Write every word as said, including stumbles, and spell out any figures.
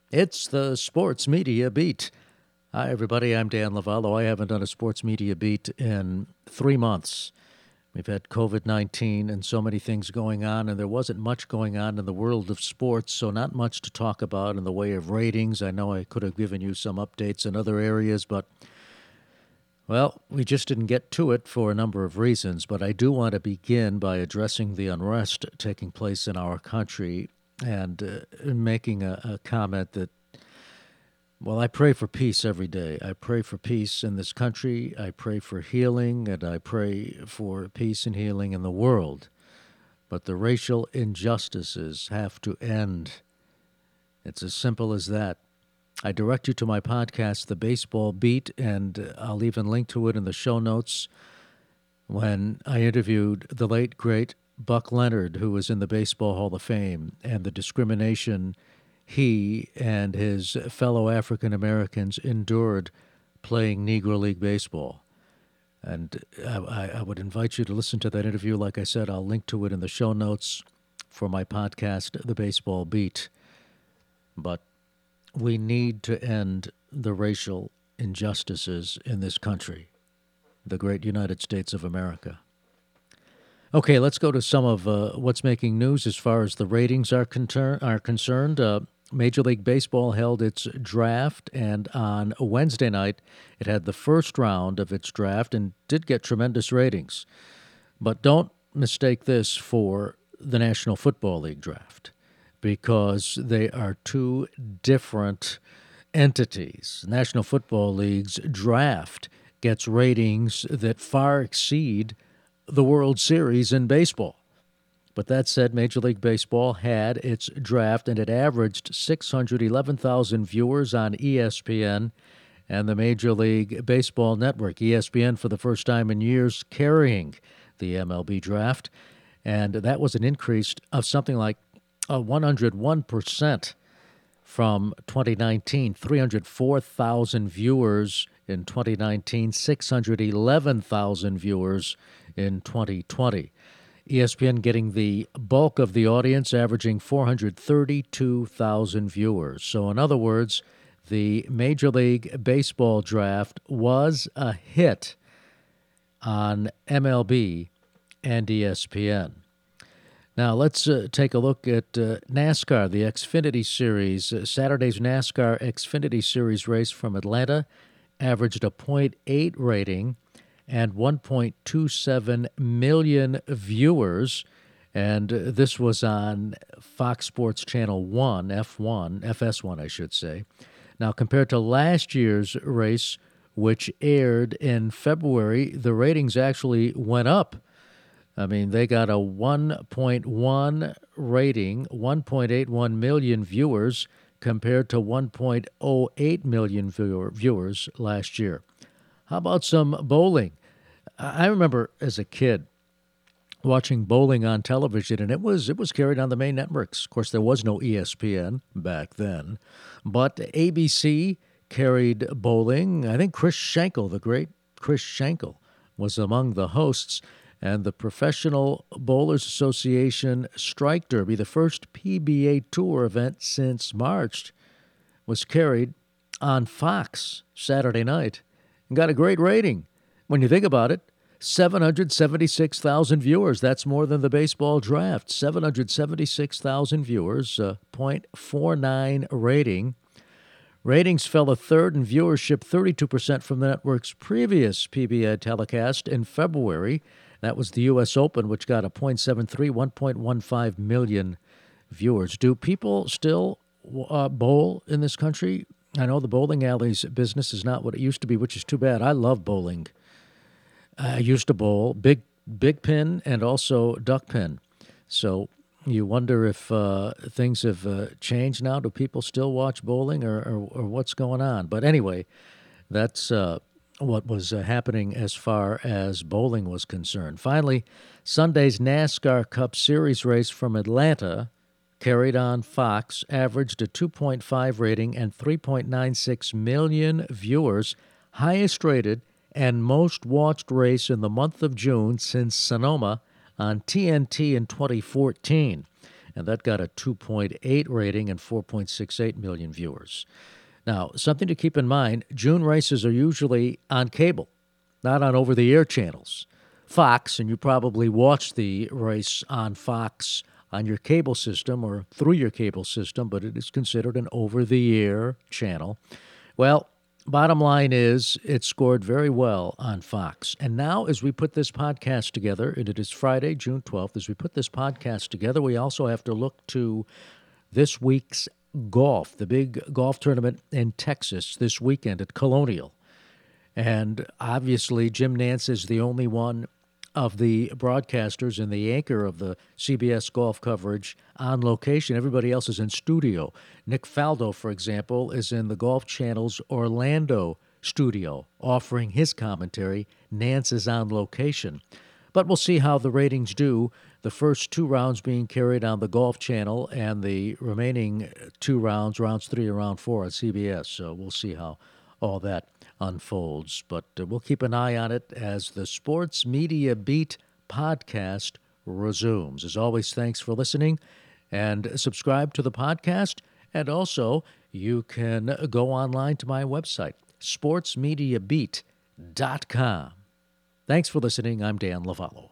It's the Sports Media Beat. Hi, everybody. I'm Dan Lavallo. I haven't done a Sports Media Beat in three months. We've had covid nineteen and so many things going on, and there wasn't much going on in the world of sports, so not much to talk about in the way of ratings. I know I could have given you some updates in other areas, but, well, we just didn't get to it for a number of reasons. But I do want to begin by addressing the unrest taking place in our country and uh, making a, a comment that, well, I pray for peace every day. I pray for peace in this country. I pray for healing, and I pray for peace and healing in the world. But the racial injustices have to end. It's as simple as that. I direct you to my podcast, The Baseball Beat, and I'll even link to it in the show notes, when I interviewed the late, great Buck Leonard, who was in the Baseball Hall of Fame, and the discrimination he and his fellow African Americans endured playing Negro League baseball. And I, I would invite you to listen to that interview. Like I said, I'll link to it in the show notes for my podcast, The Baseball Beat. But we need to end the racial injustices in this country, the great United States of America. Okay, let's go to some of uh, what's making news as far as the ratings are, conter- are concerned. Uh, Major League Baseball held its draft, and on Wednesday night, it had the first round of its draft and did get tremendous ratings. But don't mistake this for the National Football League draft, because they are two different entities. National Football League's draft gets ratings that far exceed the World Series in baseball. But that said, Major League Baseball had its draft, and it averaged six hundred eleven thousand viewers on E S P N and the Major League Baseball Network. E S P N, for the first time in years, carrying the M L B draft, and that was an increase of something like uh, one hundred one percent from twenty nineteen. three hundred four thousand viewers in twenty nineteen, six hundred eleven thousand viewers in twenty twenty. E S P N getting the bulk of the audience, averaging four hundred thirty-two thousand viewers. So in other words, the Major League Baseball draft was a hit on M L B and E S P N. Now let's uh, take a look at uh, NASCAR, the Xfinity Series. Uh, Saturday's NASCAR Xfinity Series race from Atlanta averaged a point eight rating and one point two seven million viewers. And this was on Fox Sports Channel one, F one, F S one, I should say. Now, compared to last year's race, which aired in February, the ratings actually went up. I mean, they got a one point one rating, one point eight one million viewers, compared to one point oh eight million viewer, viewers last year. How about some bowling? I remember as a kid watching bowling on television, and it was it was carried on the main networks. Of course, there was no E S P N back then, but A B C carried bowling. I think Chris Schenkel, the great Chris Schenkel, was among the hosts, and the Professional Bowlers Association Strike Derby, the first P B A Tour event since March, was carried on Fox Saturday night and got a great rating. When you think about it, seven hundred seventy-six thousand viewers. That's more than the baseball draft. seven hundred seventy-six thousand viewers, a point four nine rating. Ratings fell a third in viewership, thirty-two percent from the network's previous P B A telecast in February. That was the U S Open, which got a point seven three, one point one five million viewers. Do people still uh, bowl in this country? I know the bowling alleys business is not what it used to be, which is too bad. I love bowling. I used to bowl big big pin and also duck pin. So you wonder if uh, things have uh, changed now. Do people still watch bowling, or, or, or what's going on? But anyway, that's uh, what was uh, happening as far as bowling was concerned. Finally, Sunday's NASCAR Cup Series race from Atlanta, carried on Fox, averaged a two point five rating and three point nine six million viewers, highest rated and most watched race in the month of June since Sonoma on T N T in twenty fourteen. and that got a two point eight rating and four point six eight million viewers. Now, something to keep in mind, June races are usually on cable, not on over-the-air channels. Fox, and you probably watch the race on Fox on your cable system or through your cable system, but it is considered an over-the-air channel. Well, bottom line is it scored very well on Fox. And now as we put this podcast together, and it is Friday, June twelfth, as we put this podcast together, we also have to look to this week's golf, the big golf tournament in Texas this weekend at Colonial. And obviously, Jim Nantz is the only one of the broadcasters and the anchor of the C B S golf coverage on location. Everybody else is in studio. Nick Faldo, for example, is in the Golf Channel's Orlando studio offering his commentary. Nantz is on location. But we'll see how the ratings do. The first two rounds being carried on the Golf Channel and the remaining two rounds, rounds three and round four on C B S. So we'll see how all that unfolds. But uh, we'll keep an eye on it as the Sports Media Beat podcast resumes. As always, thanks for listening and subscribe to the podcast. And also, you can go online to my website, sports media beat dot com. Thanks for listening. I'm Dan Lovallo.